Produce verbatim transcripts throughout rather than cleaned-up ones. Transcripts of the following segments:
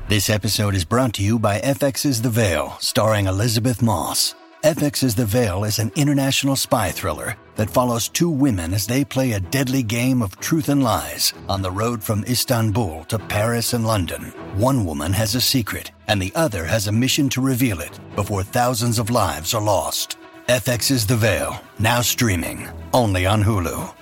This episode is brought to you by F X's The Veil, starring Elizabeth Moss. F X's The Veil is an international spy thriller that follows two women as they play a deadly game of truth and lies on the road from Istanbul to Paris and London. One woman has a secret, and the other has a mission to reveal it before thousands of lives are lost. F X's The Veil, now streaming, only on Hulu.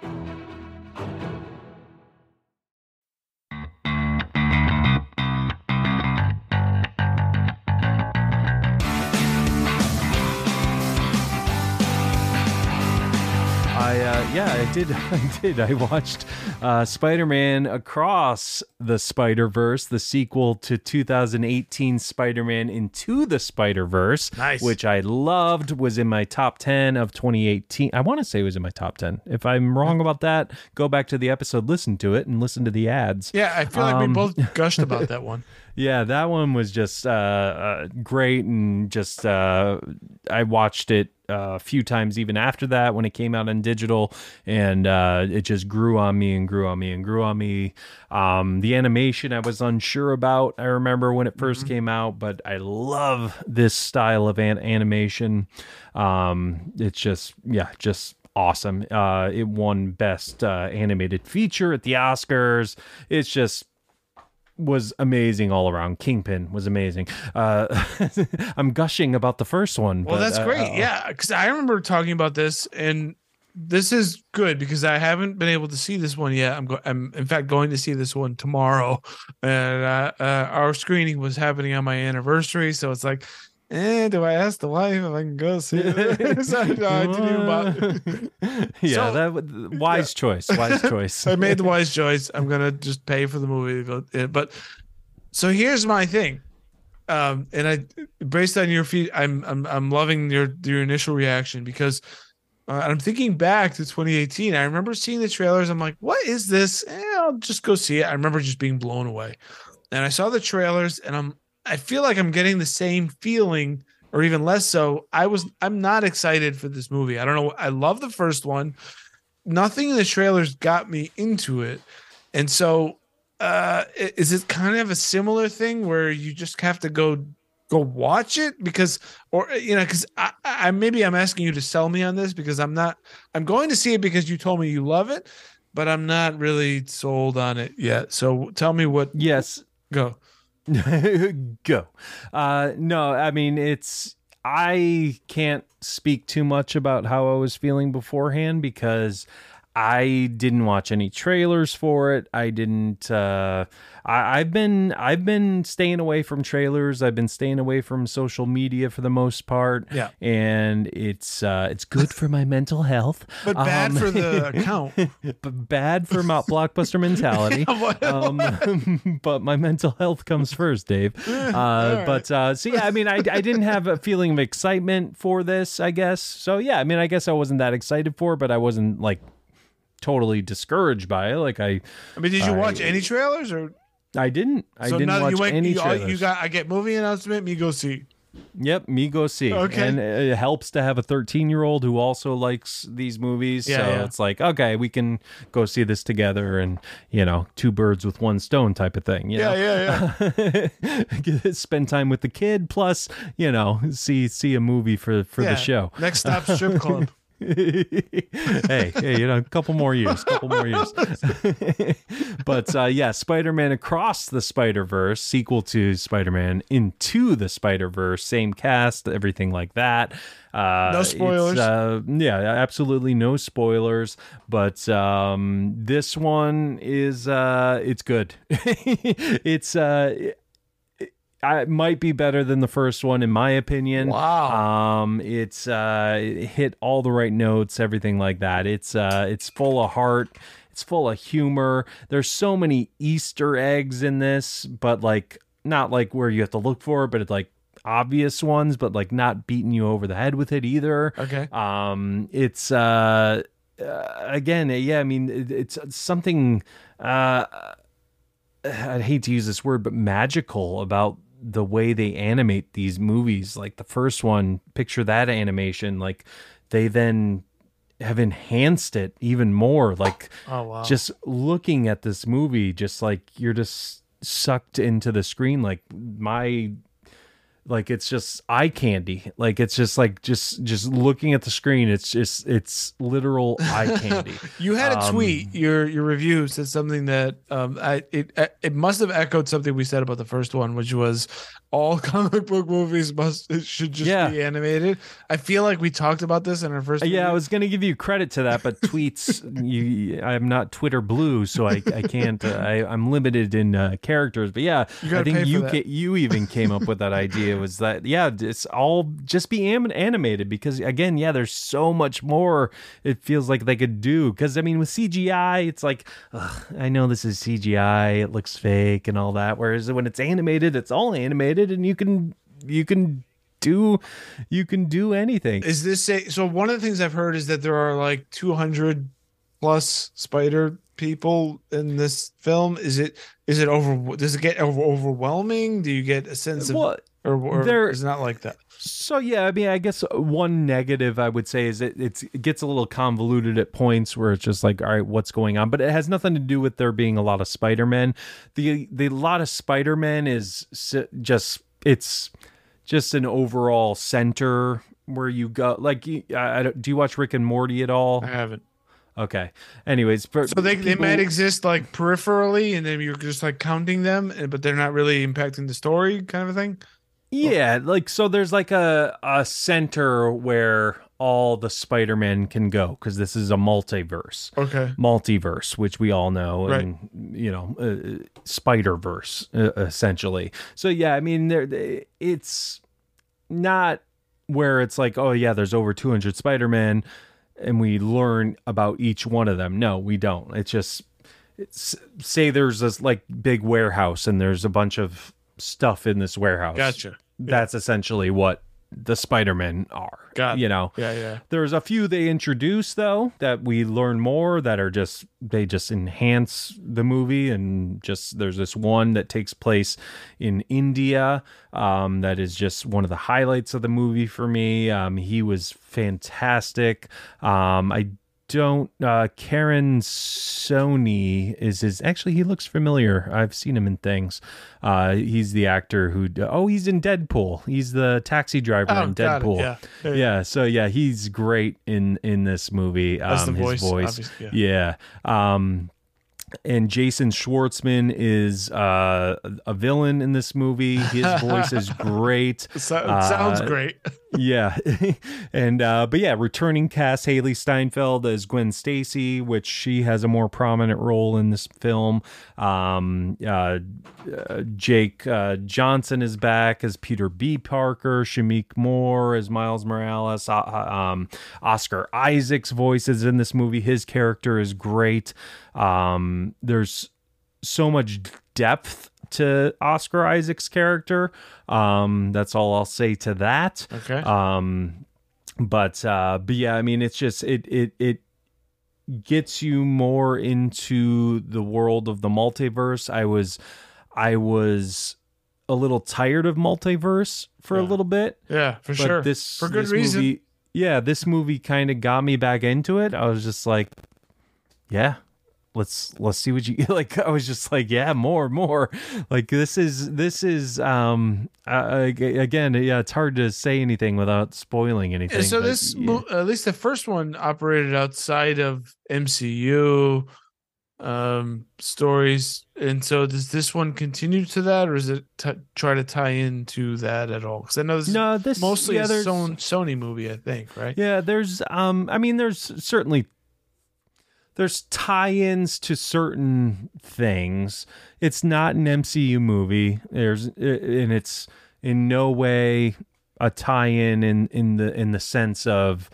I, uh, yeah, I did. I did. I watched uh, Spider-Man Across the Spider-Verse, the sequel to two thousand eighteen Spider-Man Into the Spider-Verse, nice. Which I loved, was in my top ten of twenty eighteen. I want to say it was in my top ten. If I'm wrong about that, go back to the episode, listen to it, and listen to the ads. Yeah, I feel like um, we both gushed about that one. Yeah, that one was just uh, uh, great, and just uh, I watched it uh, a few times even after that when it came out on digital, and uh, it just grew on me and grew on me and grew on me. Um, the animation I was unsure about, I remember when it first mm-hmm. came out, but I love this style of an- animation. Um, it's just, yeah, just awesome. Uh, it won Best uh, Animated Feature at the Oscars. It's just was amazing all around. Kingpin was amazing. Uh, I'm gushing about the first one. Well, but, that's uh, great. uh, Yeah, because I remember talking about this, and this is good because I haven't been able to see this one yet. I'm, go- I'm in fact going to see this one tomorrow, and uh, uh, our screening was happening on my anniversary, so it's like, eh, do I ask the wife if I can go see it? so, no, I didn't even bother. yeah, So, that wise yeah. choice. Wise choice. I made the wise choice. I'm gonna just pay for the movie to go. But so here's my thing, um, and I based on your feed, I'm I'm I'm loving your your initial reaction because uh, I'm thinking back to twenty eighteen. I remember seeing the trailers. I'm like, what is this? Eh, I'll just go see it. I remember just being blown away, and I saw the trailers, and I'm. I feel like I'm getting the same feeling or even less so. I was I'm not excited for this movie. I don't know. I love the first one. Nothing in the trailers got me into it. And so uh, is it kind of a similar thing where you just have to go go watch it because or you know because I, I maybe I'm asking you to sell me on this because I'm not I'm going to see it because you told me you love it, but I'm not really sold on it yet. So tell me what yes go. Go. Uh, no, I mean, it's, I can't speak too much about how I was feeling beforehand because I didn't watch any trailers for it. I didn't, uh, I, I've been, I've been staying away from trailers. I've been staying away from social media for the most part. Yeah. And it's, uh, it's good for my mental health. But bad um, for the account. But bad for my blockbuster mentality. um, but my mental health comes first, Dave. Uh, right. But, uh, so yeah, I mean, I, I didn't have a feeling of excitement for this, I guess. So yeah, I mean, I guess I wasn't that excited for it, but I wasn't like, totally discouraged by it. Like I, I mean, did you I, watch any trailers or? I didn't. I so didn't watch you went, any you, trailers. You got. I get movie announcement. Me go see. Yep, me go see. Okay. And it helps to have a thirteen-year-old who also likes these movies. Yeah, so yeah. it's like, okay, we can go see this together, and you know, two birds with one stone type of thing. You yeah, know? yeah, yeah. Spend time with the kid, plus you know, see see a movie for for yeah. the show. Next stop, strip club. hey, hey, you know, a couple more years, couple more years. But uh, yeah, Spider-Man Across the Spider-Verse, sequel to Spider-Man Into the Spider-Verse, same cast, everything like that. Uh, no spoilers. Uh, yeah, absolutely no spoilers. But um, this one is, uh, it's good. it's, uh, I, it might be better than the first one, in my opinion. Wow. Um, it's uh, it hit all the right notes, everything like that. It's uh, it's full of heart. It's full of humor. There's so many Easter eggs in this, but like not like where you have to look for it, but it's like obvious ones, but like not beating you over the head with it either. Okay. Um, it's uh, uh again, yeah. I mean, it, it's something. Uh, I hate to use this word, but magical about the way they animate these movies. Like the first one, picture that animation. Like they then have enhanced it even more. Like oh, wow. just looking at this movie, just like you're just sucked into the screen. Like my like it's just eye candy. Like it's just like just just looking at the screen, it's just it's literal eye candy. You had a um, tweet, your your review said something that um I it it must have echoed something we said about the first one, which was all comic book movies must it should just yeah. be animated. I feel like we talked about this in our first yeah review. I was going to give you credit to that, but tweets you I'm not Twitter blue, so I I can't uh, I I'm limited in uh, characters, but yeah I think you ca- you even came up with that idea, was that yeah it's all just be am- animated, because again yeah there's so much more it feels like they could do, because I mean with C G I it's like ugh, I know this is C G I, it looks fake and all that, whereas when it's animated it's all animated and you can you can do you can do anything. Is this a, so one of the things I've heard is that there are like two hundred plus spider people in this film. Is it is it over does it get over, overwhelming? Do you get a sense of well, or, or there, is it not like that? So yeah, I mean, I guess one negative I would say is it it's, it gets a little convoluted at points where it's just like, all right, what's going on? But it has nothing to do with there being a lot of Spider-Men. The the lot of Spider-Men is just it's just an overall center where you go. Like, I, I, do you watch Rick and Morty at all? I haven't. Okay. Anyways, for so they people, they might exist like peripherally, and then you're just like counting them, but they're not really impacting the story, kind of a thing. Yeah, like so there's like a, a center where all the Spider-Man can go, because this is a multiverse. Okay. Multiverse, which we all know, right. and you know, uh, Spider-Verse uh, essentially. So yeah, I mean there it's not where it's like, oh yeah, there's over two hundred Spider-Man and we learn about each one of them. No, we don't. It's just it's, say there's this like big warehouse and there's a bunch of stuff in this warehouse. Gotcha. That's yeah. essentially what the Spider-Men are. Got it. You know. Yeah, yeah. There's a few they introduce though that we learn more that are just they just enhance the movie, and just there's this one that takes place in India um, that is just one of the highlights of the movie for me. Um, he was fantastic. Um, I don't uh Karen Sony is his actually he looks familiar. I've seen him in things. Uh he's the actor who oh he's in Deadpool. He's the taxi driver oh, in Deadpool. Yeah. Yeah, yeah. yeah. So yeah, he's great in in this movie. Um, That's the his voice. voice. Yeah. yeah. Um And Jason Schwartzman is uh, a villain in this movie. His voice is great. So, it sounds uh, great. yeah. and, uh, but yeah, returning cast Haley Steinfeld as Gwen Stacy, which she has a more prominent role in this film. Um, uh, uh, Jake uh, Johnson is back as Peter B. Parker. Shameik Moore as Miles Morales. Uh, um, Oscar Isaac's voice is in this movie. His character is great. Um, there's so much depth to Oscar Isaac's character. Um, that's all I'll say to that. Okay. Um, but, uh, but yeah, I mean, it's just, it, it, it gets you more into the world of the multiverse. I was, I was a little tired of multiverse for yeah. a little bit. Yeah, for but sure. This, for good this reason. Movie, yeah. This movie kind of got me back into it. I was just like, yeah. Let's let's see what you like. I was just like, yeah, more, more. Like this is this is um uh, again, yeah. It's hard to say anything without spoiling anything. So but, this, yeah. at least the first one, operated outside of M C U um stories, and so does this one continue to that, or does it t- try to tie into that at all? Because I know this no, is this mostly yeah, a there's, Sony, Sony movie, I think, right? Yeah, there's um, I mean, there's certainly. There's tie-ins to certain things. It's not an M C U movie. There's and it's in no way a tie-in in in the in the sense of,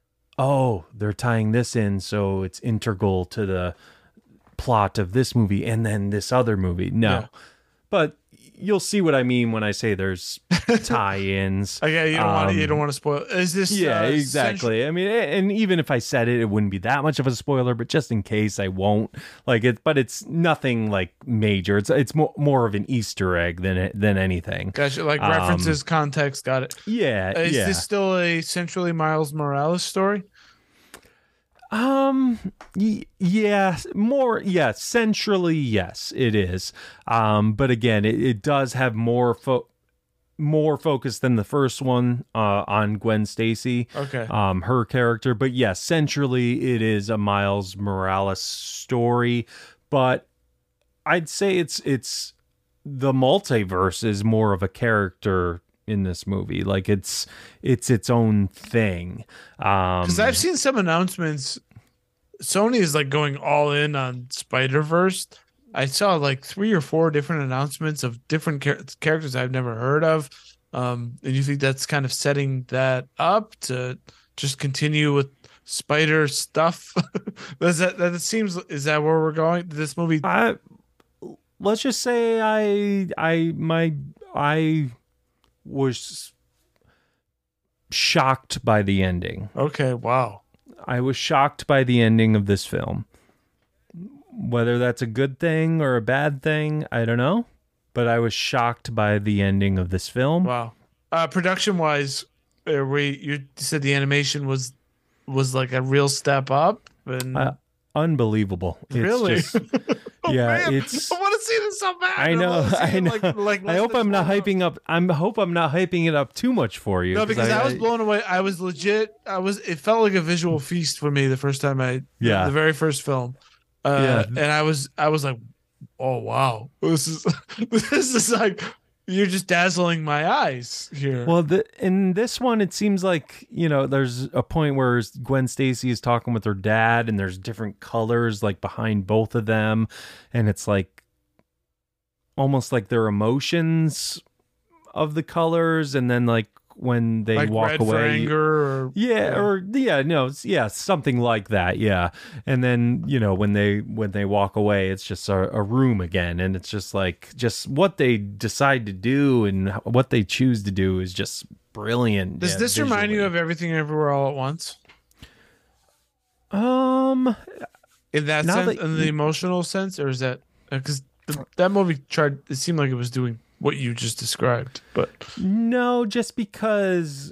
oh, they're tying this in, so it's integral to the plot of this movie and then this other movie. No, yeah. But you'll see what I mean when I say there's tie-ins. Okay, you don't um, want to, you don't want to spoil. Is this? Yeah, uh, exactly. central- I mean, and even if I said it, it wouldn't be that much of a spoiler. But just in case, I won't. Like it, but it's nothing like major. It's it's more more of an Easter egg than than anything. Gotcha. Like Um, references, context. Got it. Yeah, Uh, is yeah. this still a centrally Miles Morales story? Um. Y- yeah. More. Yeah. Centrally, yes, it is. Um. But again, it, it does have more fo- more focus than the first one uh, on Gwen Stacy. Okay. Um. Her character. But yes, centrally, it is a Miles Morales story. But I'd say it's it's the multiverse is more of a character in this movie. Like it's it's its own thing. Um Because I've seen some announcements. Sony is like going all in on Spider-Verse. I saw like three or four different announcements of different char- characters I've never heard of. Um, and you think that's kind of setting that up to just continue with spider stuff? Does that that seems is that where we're going? This movie. I let's just say I I my I was shocked by the ending. Okay, wow. I was shocked by the ending of this film. Whether that's a good thing or a bad thing, I don't know. But I was shocked by the ending of this film. Wow. Uh, production wise, uh, we you said the animation was was like a real step up, and Uh, unbelievable. It's really, just- oh, yeah, man. it's- I want to see this so bad. I know, wanna see I it, know. Like, like I less hope than I'm not twelve hyping up. I'm hope I'm not hyping it up too much for you. No, because I, was I- blown away. I was legit. I was. It felt like a visual feast for me the first time I. Yeah. The very first film. Uh, Yeah. And I was. I was like, oh wow, this is. This is like. You're just dazzling my eyes here. Well, the, in this one, it seems like, you know, there's a point where Gwen Stacy is talking with her dad, and there's different colors like behind both of them, and it's like almost like their emotions of the colors, and then like when they like walk red away, for anger, or yeah, or yeah, no, it's- yeah, something like that, yeah. And then, you know, when they when they walk away, it's just a, a room again, and it's just like just what they decide to do and what they choose to do is just brilliant. Does yeah, this remind you visually. of Everything Everywhere All at Once? Um, In that Now sense, that in the you- emotional sense, or is that because that movie tried? It seemed like it was doing what you just described, but no, just because.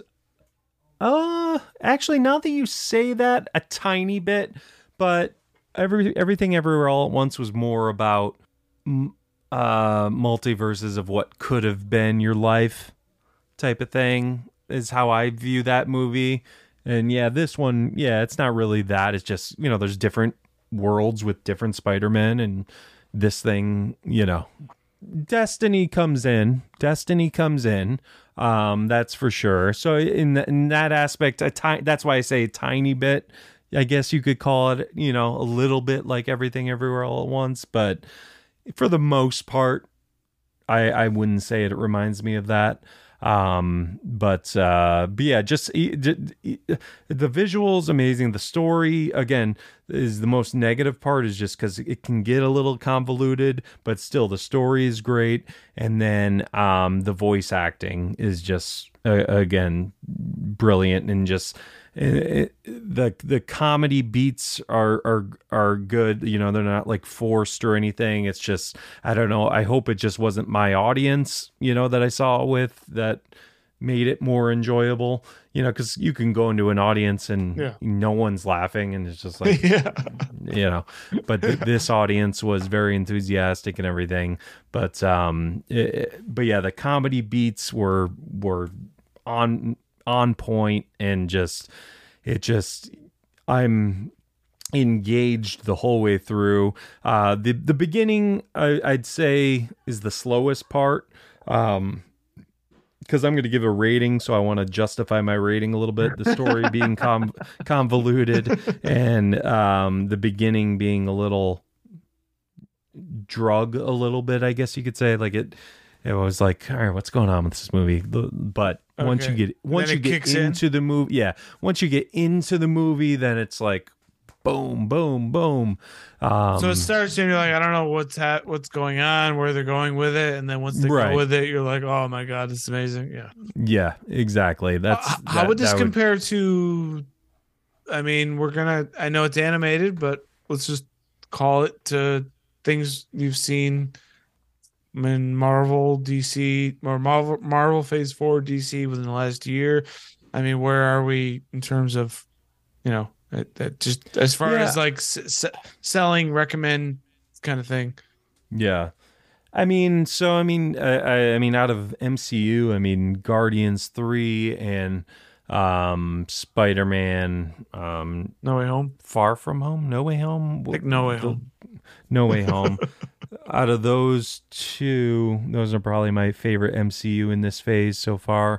Uh, actually, now that you say that, a tiny bit, but every everything everywhere all at once was more about m- uh multiverses of what could have been your life, type of thing is how I view that movie. And yeah, this one, yeah, it's not really that. It's just, you know, there's different worlds with different Spider-Men, and this thing, you know, destiny comes in. Destiny comes in. Um, that's for sure. So in th- in that aspect, a ti- that's why I say a tiny bit. I guess you could call it, you know, a little bit like Everything Everywhere All at Once, but for the most part, I I wouldn't say it reminds me of that. Um, but uh, but yeah, just e- d- e- the visuals amazing. The story again is the most negative part, is just because it can get a little convoluted, but still the story is great. And then um, the voice acting is just uh, again brilliant, and just it, the the comedy beats are are are good. You know, they're not like forced or anything. It's just, I don't know. I hope it just wasn't my audience, you know, that I saw it with, that made it more enjoyable. You know, because you can go into an audience and Yeah. no one's laughing, and it's just like, yeah, you know. But th- this audience was very enthusiastic and everything. But um, it, but yeah, the comedy beats were were on on point, and just it just I'm engaged the whole way through. Uh, the the beginning, I, I'd say, is the slowest part. Um, because I'm going to give a rating, so I want to justify my rating a little bit. The story being com- convoluted, and um, the beginning being a little drug, a little bit, I guess you could say. Like it, it was like, all right, what's going on with this movie? But once you Okay. get once Then you it get kicks in? into the movie, yeah, once you get into the movie, then it's like, boom, boom, boom. Um, so it starts and you're like, I don't know what's ha- what's going on, where they're going with it, and then once they Right. go with it, you're like, oh my god, this is amazing. Yeah. yeah, exactly. That's Uh, how that- would this that compare to? I mean, we're gonna. I know it's animated, but let's just call it to things you've seen in Marvel, D C, or Marvel, Marvel Phase Four, D C within the last year. I mean, where are we in terms of, you know, That, that just as far Yeah. as like s- s- selling, recommend kind of thing. Yeah. I mean, so I mean, I, I, I mean, out of M C U, I mean, Guardians three and um, Spider Man, um, No Way Home. Far From Home, No Way Home, I think No Way The- Home. No Way Home. Out of those two, those are probably my favorite M C U in this phase so far.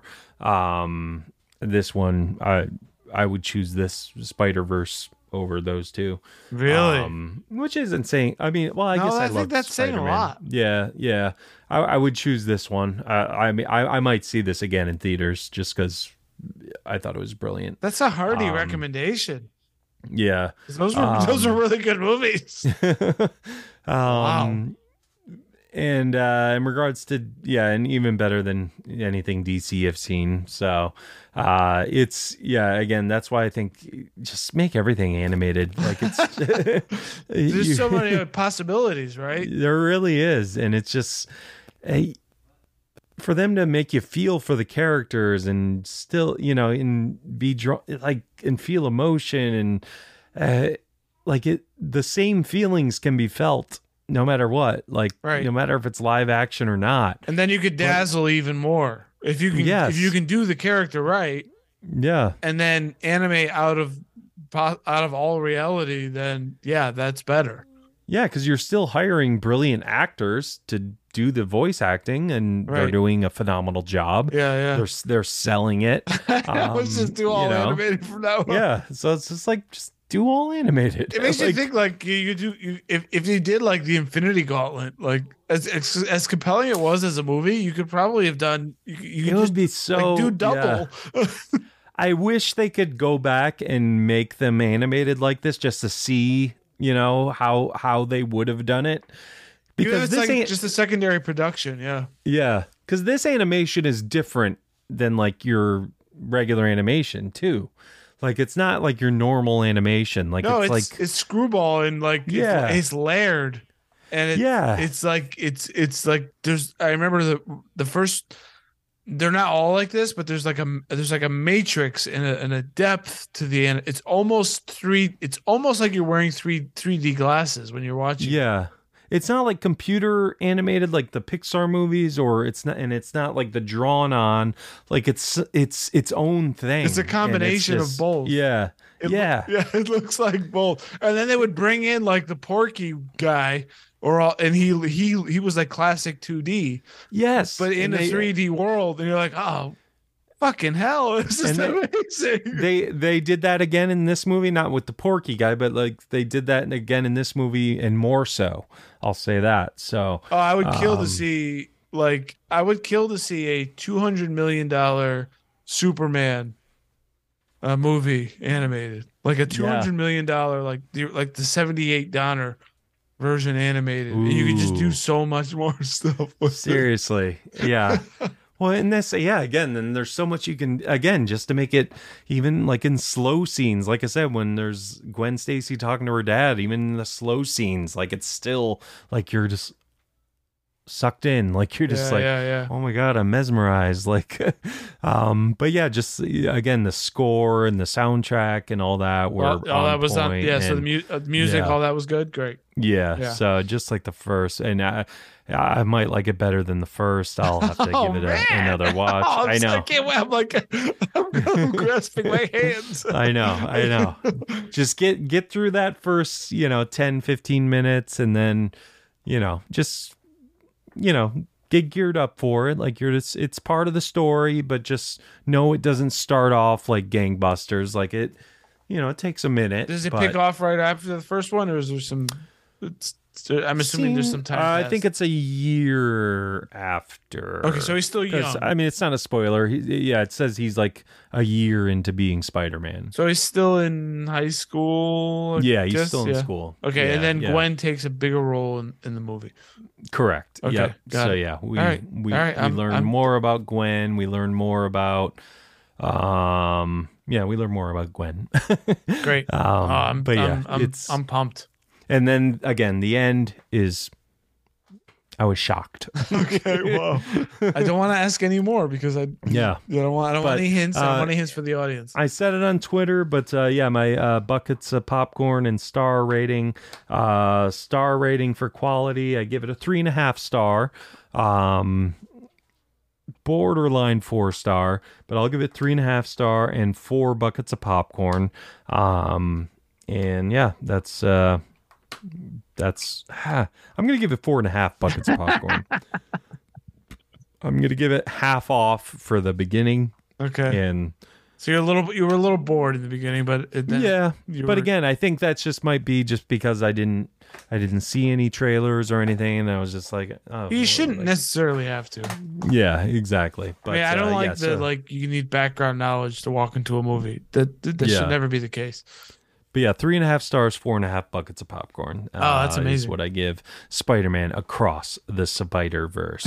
Um, this one, I I would choose this Spider-Verse over those two. Really? Um, which isn't saying. I mean, well, I No, guess I, I think love that's saying a Spider-Man. lot. Yeah, yeah. I, I would choose this one. I, I mean, I, I might see this again in theaters just because I thought it was brilliant. That's a hearty Um, recommendation. Yeah. 'Cause Those were um, those are really good movies. um, Wow. And uh, in regards to, yeah, and even better than anything D C I've seen. So uh, it's, yeah, again, that's why I think just make everything animated. Like it's, There's you- so many possibilities, right? there really is. And it's just, eh, for them to make you feel for the characters and still, you know, and be drawn, like, and feel emotion and uh, like it, the same feelings can be felt no matter what, like Right. no matter if it's live action or not. And then you could dazzle even more if you can. Yes. If you can do the character right, Yeah. and then animate out of po- out of all reality, then yeah, that's better. Yeah. Cause you're still hiring brilliant actors to do the voice acting and they're Right. doing a phenomenal job. Yeah, yeah. They're, they're selling it. Let's Um, just do all you know? animated from now on. Yeah. So it's just like, just do all animated. It makes Like, you think like you, you do you, if if you did like the Infinity Gauntlet, like as as, as compelling it was as a movie, you could probably have done. You, could- you it could would just be so, like do yeah. double. I wish they could go back and make them animated like this just to see, you know, how how they would have done it. Because Because it's this like ain't just a secondary production. Yeah, yeah, because this animation is different than like your regular animation too. Like it's not like your normal animation. Like no, it's, it's like it's screwball and like Yeah. it's, it's layered, and it, Yeah. it's like it's it's like there's. I remember the the first. They're not all like this, but there's like a there's like a matrix and a and a depth to the end. It's almost three. It's almost like you're wearing three three D glasses when you're watching. yeah. It's not like computer animated like the Pixar movies, or it's not, and it's not like the drawn on. Like it's it's its own thing. It's a And combination of just- both. Yeah, It loo- yeah, yeah, it looks like both. And then they would bring in like the Porky guy, or all, and he he he was like classic two D, yes. but in And a they- three D world, and you're like, oh, fucking hell, this is And they- amazing. they they did that again in this movie, not with the Porky guy, but like they did that again in this movie, and more so. I'll say that. So Oh, I would kill Um, to see like I would kill to see a two hundred million dollar Superman uh, movie animated, like a two hundred million dollar like the like the seventy eight Donner version animated, and you could just do Ooh. so much more stuff. With it. seriously, yeah. Well, in this, yeah, again, then there's so much you can, again, just to make it even like in slow scenes. Like I said, when there's Gwen Stacy talking to her dad, even in the slow scenes, like it's still like you're just sucked in. Like you're just yeah, like, yeah, yeah. oh my God, I'm mesmerized. Like, um, but yeah, just again, the score and the soundtrack and all that were Well, all on that was on. point, Yeah, so the and- mu- uh, music, yeah. all that was good. Great. yeah, Yeah. so just like the first, and I, I might like it better than the first. I'll have to Oh, give it man. a, another watch. Oh, I'm I so- know. I can't wait. I'm like, I'm, I'm grasping my hands. I know, I know. Just get get through that first, you know, ten, fifteen minutes, and then, you know, just, you know, get geared up for it. Like you're just, it's part of the story, but just know it doesn't start off like gangbusters. Like it, you know, it takes a minute. Does it but- pick off right after the first one, or is there some? It's, I'm assuming there's some time. Uh, I passed. think it's a year after. Okay, so he's still 'Cause, young. I mean, it's not a spoiler. He, yeah, it says he's like a year into being Spider-Man. So he's still in high school. I Yeah, he's guess? still in Yeah. school. Okay, Yeah, and then yeah. Gwen takes a bigger role in, in the movie. Correct. Okay, Yep. got So it. yeah, we All right, we, all right, we I'm- learn I'm- more about Gwen. We learn more about um yeah, we learn more about Gwen. Great. um, Oh, I'm, but yeah, I'm, I'm, it's I'm pumped. and then again, the end is I was shocked. Okay, well, I don't want to ask any more because I Yeah. you don't want I don't But, want any hints. I don't uh, want any hints for the audience. I said it on Twitter, but uh, yeah, my uh, buckets of popcorn and star rating, uh, star rating for quality, I give it a three and a half star, um, borderline four star, but I'll give it three and a half star and four buckets of popcorn. Um, and yeah, that's uh, that's ah, I'm gonna give it four and a half buckets of popcorn. I'm gonna give it half off for the beginning, Okay. and So you're a little you were a little bored in the beginning, but it, then yeah, you but were- again, I think that's just might be just because I didn't I didn't see any trailers or anything, and I was just like, oh, you well, shouldn't like- necessarily have to. yeah, exactly. But I mean, I don't uh, like yeah, the so- like you need background knowledge to walk into a movie. That that, that Yeah. should never be the case. But yeah, three and a half stars, four and a half buckets of popcorn. Oh, that's uh, Is amazing. what I give Spider-Man Across the Spider Verse.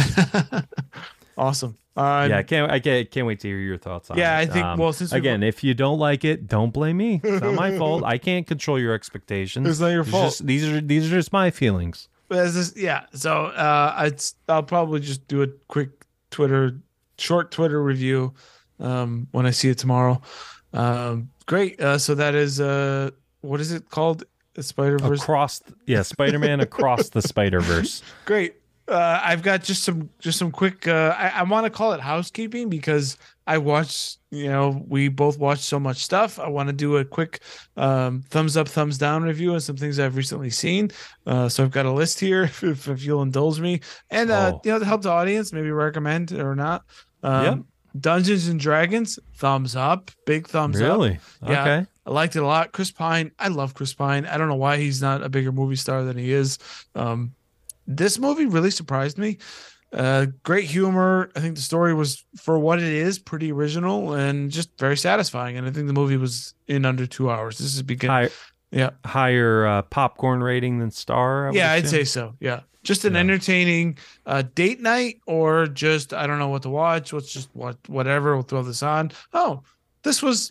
Awesome. Uh, yeah, I can't I can't can't wait to hear your thoughts on Yeah, it. I think- well, since we- again, if you don't like it, don't blame me. It's not my fault. I can't control your expectations. It's not your It's fault. just- these are these are just my feelings. As this, yeah. So uh, I'd, I'll probably just do a quick Twitter, short Twitter review um, when I see it tomorrow. Um, great. Uh, so that is uh, what is it called? Spider Verse. Across, yeah, Spider-Man Across the Spider-Verse. Great. Uh, I've got just some just some quick. Uh, I, I want to call it housekeeping because I watched. You know, we both watched so much stuff. I want to do a quick um, thumbs up, thumbs down review on some things I've recently seen. Uh, so I've got a list here if, if you'll indulge me, and uh, Oh. you know, to help the audience, maybe recommend or not. Um, Yep. Dungeons and Dragons, thumbs up, big thumbs up. Really? Yeah. Okay. I liked it a lot. Chris Pine, I love Chris Pine. I don't know why he's not a bigger movie star than he is. Um, this movie really surprised me. Uh, great humor. I think the story was, for what it is, pretty original and just very satisfying. And I think the movie was in under two hours. This is begin. High, Yeah, higher uh, popcorn rating than Star. I would yeah, I'd assume? say so. Yeah, just an Yeah. entertaining uh, date night, or just I don't know what to watch. Let's just what whatever. We'll throw this on. Oh, this was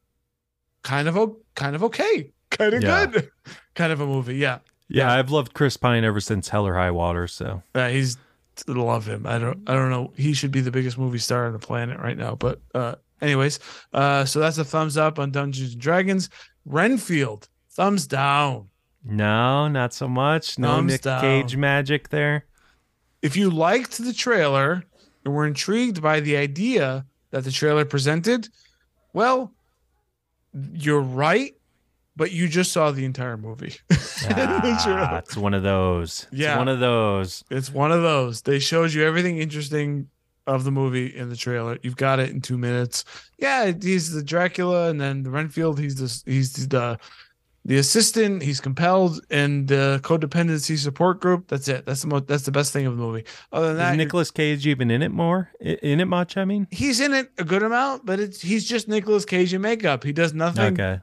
kind of o- kind of okay, kind of Yeah. good, kind of a movie. Yeah. Yeah, I've loved Chris Pine ever since Hell or High Water. So Uh, he's love him. I don't I don't know. He should be the biggest movie star on the planet right now. But uh anyways, uh so that's a thumbs up on Dungeons and Dragons. Renfield, thumbs down. no, not so much. No Thumbs Nick down. Cage magic there. If you liked the trailer and were intrigued by the idea that the trailer presented, well, you're right, but you just saw the entire movie. Ah, it's one of those. It's Yeah. one of those. It's one of those. They showed you everything interesting of the movie in the trailer. You've got it in two minutes. Yeah, he's the Dracula, and then the Renfield. He's the he's the the assistant. He's compelled, and the codependency support group. That's it. That's the most. That's the best thing of the movie. Other than Is that, Nicolas Cage even in it more? I- In it much? I mean. he's in it a good amount, but it's he's just Nicolas Cage in makeup. He does nothing. Okay.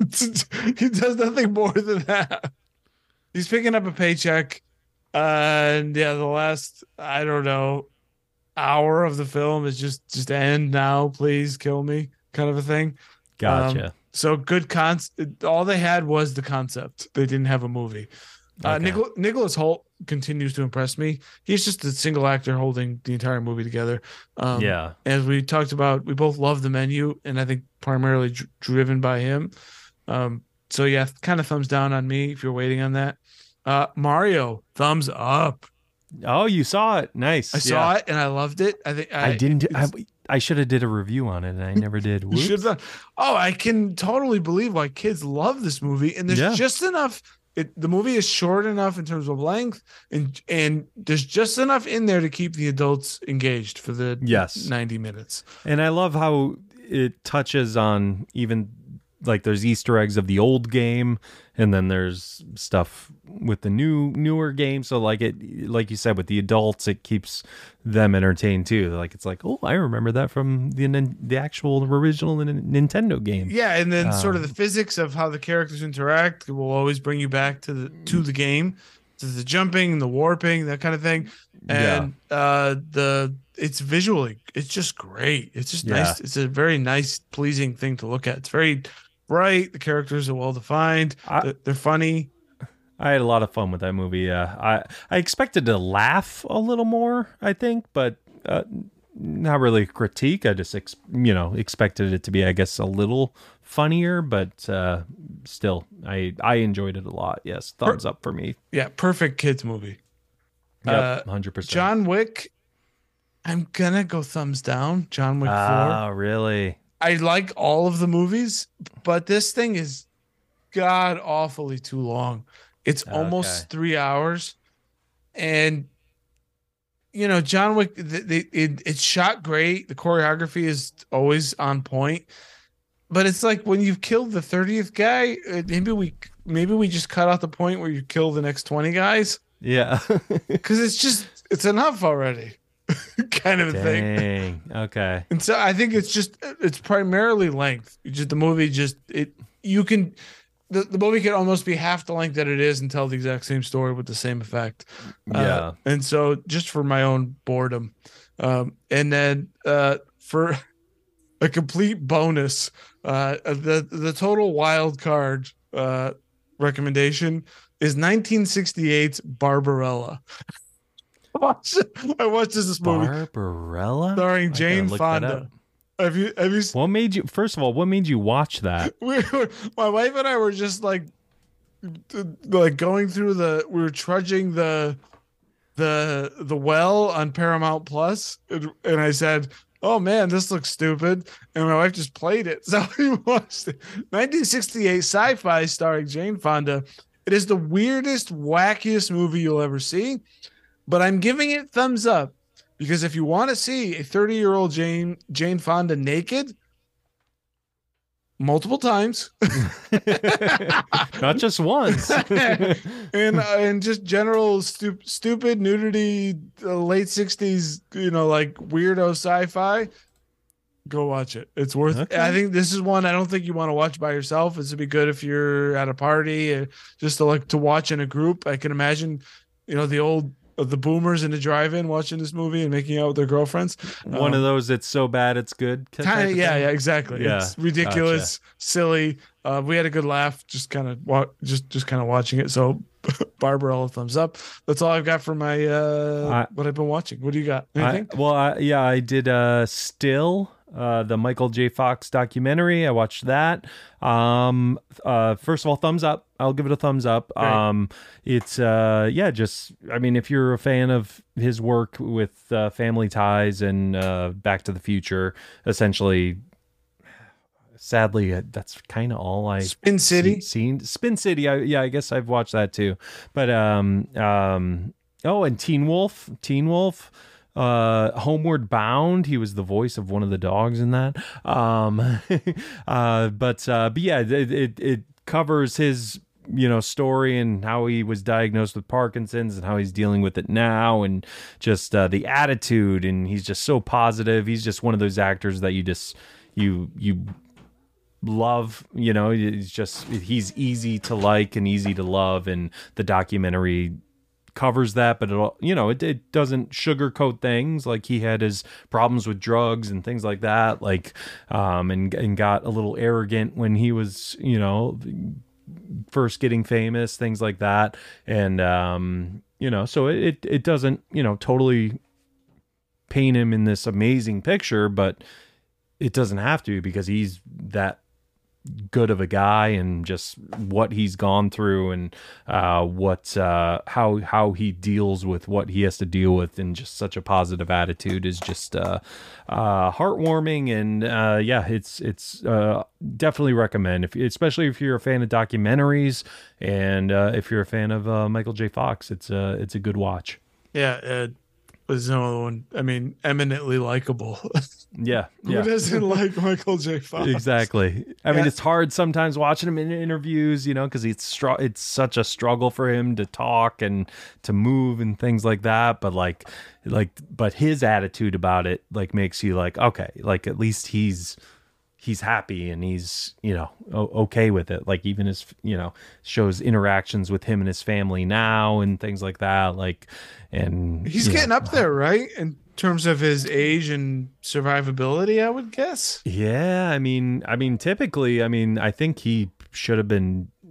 He does nothing more than that. He's picking up a paycheck. Uh, and yeah, the last, I don't know, hour of the film is just, just end now, please kill me kind of a thing. Gotcha. Um, so good concept. All they had was the concept. They didn't have a movie. Uh, Okay. Nichol- Nicholas Holt continues to impress me. He's just a single actor holding the entire movie together. Um, yeah. as we talked about, we both love the menu, and I think primarily dr- driven by him. Um, so yeah, kind of thumbs down on me if you're waiting on that. Uh, Mario, thumbs up. Oh, you saw it. Nice. I saw it and I loved it. I think I, didn't. I, it's- I should have did a review on it, and I never did. You Whoops. should have. Oh, I can totally believe why kids love this movie, and there's Yeah. just enough. It, the movie is short enough in terms of length, and and there's just enough in there to keep the adults engaged for the Yes. ninety minutes. And I love how it touches on even like there's Easter eggs of the old game, and then there's stuff with the new newer game. So like it, like you said, with the adults, it keeps them entertained too. Like it's like, oh, I remember that from the nin- the actual original Nin- Nintendo game. Yeah, and then sort of Um, the physics of how the characters interact will always bring you back to the to the game, to the jumping, the warping, that kind of thing. And uh the it's visually, it's just great. It's just Yeah. nice. It's a very nice, pleasing thing to look at. It's very bright. The characters are well defined. I- They're, they're funny. I had a lot of fun with that movie. Yeah, I I expected to laugh a little more, I think, but uh, not really a critique. I just ex- you know expected it to be, I guess, a little funnier, but uh, still, I I enjoyed it a lot. Yes, thumbs up for me. Yeah, perfect kids movie. Yep, one hundred percent. John Wick, I'm gonna go thumbs down. John Wick Ah, four. really? I like all of the movies, but this thing is god awfully too long. It's almost Okay. three hours, and you know, John Wick. The, the, it it's shot great. The choreography is always on point, but it's like when you've killed the thirtieth guy, uh, maybe we maybe we just cut out the point where you kill the next twenty guys Yeah. because it's just it's enough already, kind of a thing. Dang. Okay. And so I think it's just it's primarily length. You just the movie just it you can the, the movie can almost be half the length that it is and tell the exact same story with the same effect. Yeah. Uh, and so just for my own boredom. Um, and then uh, for a complete bonus, uh, the the total wild card uh, recommendation is nineteen sixty-eight's Barbarella. I watched, I watched this movie Barbarella? starring I gotta Jane look that up. Fonda. Have you have you What made you? First of all, what made you watch that? we were, my wife and I were just like like going through the we were trudging the the the well on Paramount Plus, and, and I said, "Oh man, this looks stupid," and my wife just played it. So we watched it. nineteen sixty-eight sci-fi starring Jane Fonda. It is the weirdest, wackiest movie you'll ever see, but I'm giving it thumbs up because if you want to see a thirty-year-old Jane Jane Fonda naked multiple times, Not just once. and uh, and just general stu- stupid nudity, uh, late sixties, you know, like weirdo sci-fi, go watch it. It's worth. Okay. I think this is one I don't think you want to watch by yourself. This would be good if you're at a party, uh, just to like to watch in a group. I can imagine, you know, the old uh, the boomers in the drive-in watching this movie and making out with their girlfriends. One Um, of those that's so bad it's good. type Kinda, of yeah, thing? yeah, exactly. Yeah, It's ridiculous, silly. Uh, we had a good laugh, just kind of wa- just just kind of watching it. So, Barbarella, thumbs up. That's all I've got for my uh, I- what I've been watching. What do you got? I, Anything? well, I, yeah, I did uh, Still, uh, the Michael J. Fox documentary. I watched that. Um, uh, first of all, thumbs up. I'll give it a thumbs up. Great. Um, it's, uh, yeah, just, I mean, if you're a fan of his work with uh, Family Ties and uh, Back to the Future, essentially, sadly, uh, that's kind of all I Spin City. seen. Spin City. I, yeah, I guess I've watched that too. But um, um, oh, and Teen Wolf. Teen Wolf. Uh, Homeward Bound. He was the voice of one of the dogs in that. Um, uh, but uh, but yeah, it, it it covers his you know story and how he was diagnosed with Parkinson's and how he's dealing with it now, and just uh, the attitude. And he's just so positive. He's just one of those actors that you just you you. love, you know, it's just he's easy to like and easy to love, and the documentary covers that, but it, you know, it, it doesn't sugarcoat things. Like he had his problems with drugs and things like that, like um and and got a little arrogant when he was, you know, first getting famous, things like that. And um you know, so it it, it doesn't, you know, totally paint him in this amazing picture, but it doesn't have to, because he's that good of a guy, and just what he's gone through, and uh what uh how how he deals with what he has to deal with, and just such a positive attitude is just uh uh heartwarming. And uh yeah, it's it's uh definitely recommend, if especially if you're a fan of documentaries, and uh if you're a fan of uh Michael J. Fox, it's a it's a good watch. Yeah, uh, was another one. I mean, eminently likable. Yeah, yeah. Who doesn't like Michael J. Fox? Exactly. I mean, Yeah. it's hard sometimes watching him in interviews, you know, because it's str- it's such a struggle for him to talk and to move and things like that. But like, like, but his attitude about it like makes you like, okay, like at least he's he's happy, and he's, you know, o- okay with it. Like even his, you know, shows interactions with him and his family now and things like that. Like, and He's you getting know, up there, right? In terms of his age and survivability, I would guess. Yeah, I mean, I mean, typically, I mean, I think he should have been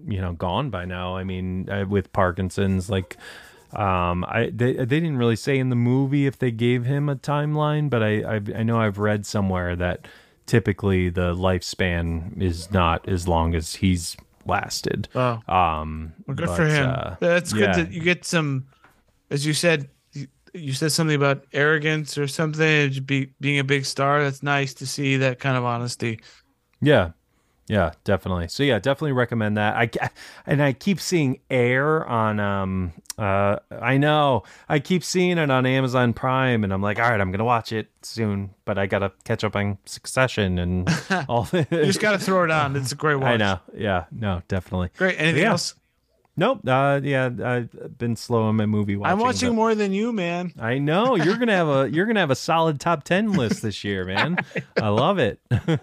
you know, gone by now. I mean, uh, with Parkinson's, like, um, I they they didn't really say in the movie if they gave him a timeline, but I I've, I know I've read somewhere that typically the lifespan is not as long as he's lasted. Oh, um, well, good but, for him. Uh, That's good yeah. that you get some, as you said. You, you said something about arrogance or something. Be, being a big star. That's nice to see that kind of honesty. Yeah. Yeah, definitely. So yeah, definitely recommend that. I and I keep seeing Air on um uh I know. I keep seeing it on Amazon Prime and I'm like, "All right, I'm going to watch it soon, but I got to catch up on Succession and all You just got to throw it on. It's a great watch. I know. Yeah, no, definitely. Great. Anything yeah. else? Nope. Uh, yeah, I've been slow on my movie watching. I'm watching but more than you, man. I know you're gonna have a you're gonna have a solid top ten list this year, man. I love it.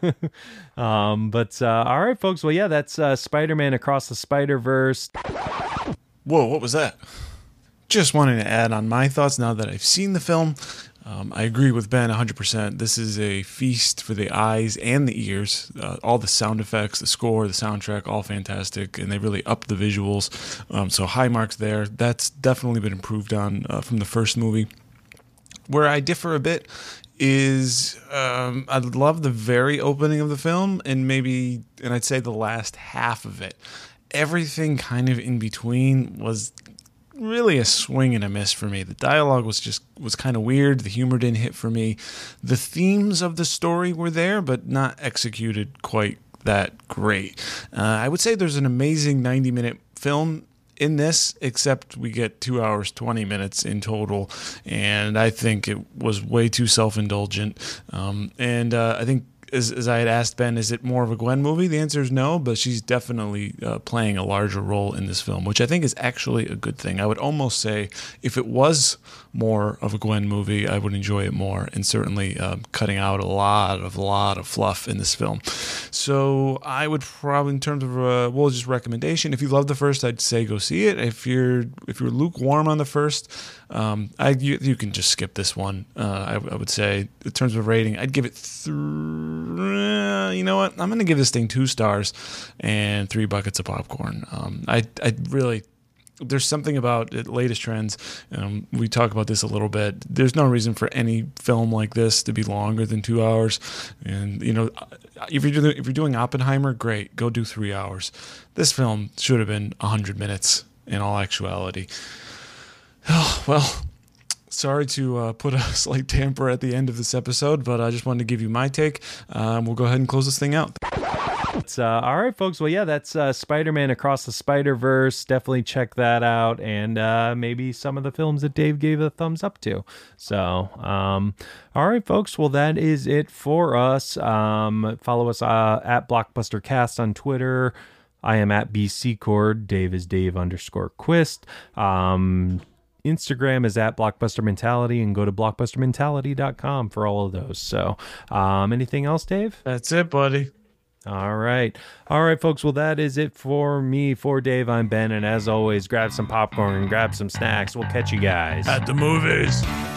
um, but uh, all right, folks. Well, yeah, that's uh, Spider-Man Across the Spider-Verse. Whoa, what was that? Just wanting to add on my thoughts now that I've seen the film. Um, I agree with Ben one hundred percent. This is a feast for the eyes and the ears. Uh, all the sound effects, the score, the soundtrack, all fantastic, and they really up the visuals. Um, so high marks there. That's definitely been improved on uh, from the first movie. Where I differ a bit is um, I love the very opening of the film and maybe, and I'd say the last half of it. Everything kind of in between was really a swing and a miss for me. The dialogue was just was kind of weird. The humor didn't hit for me. The themes of the story were there, but not executed quite that great. Uh, I would say there's an amazing ninety minute film in this, except we get two hours, twenty minutes in total. And I think it was way too self-indulgent. Um, and uh, I think As, as I had asked Ben, is it more of a Gwen movie? The answer is no, but she's definitely uh, playing a larger role in this film, which I think is actually a good thing. I would almost say if it was more of a Gwen movie, I would enjoy it more, and certainly uh, cutting out a lot of lot of fluff in this film. So I would probably, in terms of uh, well, just recommendation, if you love the first, I'd say go see it. If you're if you're lukewarm on the first, um, I you, you can just skip this one. Uh, I, I would say in terms of rating, I'd give it three. You know what? I'm going to give this thing two stars and three buckets of popcorn. Um, I I really, there's something about it, latest trends. Um, we talk about this a little bit. There's no reason for any film like this to be longer than two hours. And you know, if you're doing, if you're doing Oppenheimer, great, go do three hours. This film should have been one hundred minutes in all actuality. Oh, well. Sorry to uh, put a slight tamper at the end of this episode, but I just wanted to give you my take. Um, we'll go ahead and close this thing out. It's, uh, all right, folks. Well, yeah, that's uh, Spider-Man Across the Spider-Verse. Definitely check that out, and uh, maybe some of the films that Dave gave a thumbs up to. So, um, all right, folks. Well, that is it for us. Um, follow us uh, at BlockbusterCast on Twitter. I am at B C Cord. Dave is Dave underscore Quist. Um, Instagram is at Blockbuster Mentality, and go to blockbuster mentality dot com for all of those. So, um, anything else, Dave? That's it, buddy. All right. All right, folks. Well, that is it for me. For Dave, I'm Ben. And as always, grab some popcorn and grab some snacks. We'll catch you guys At the movies.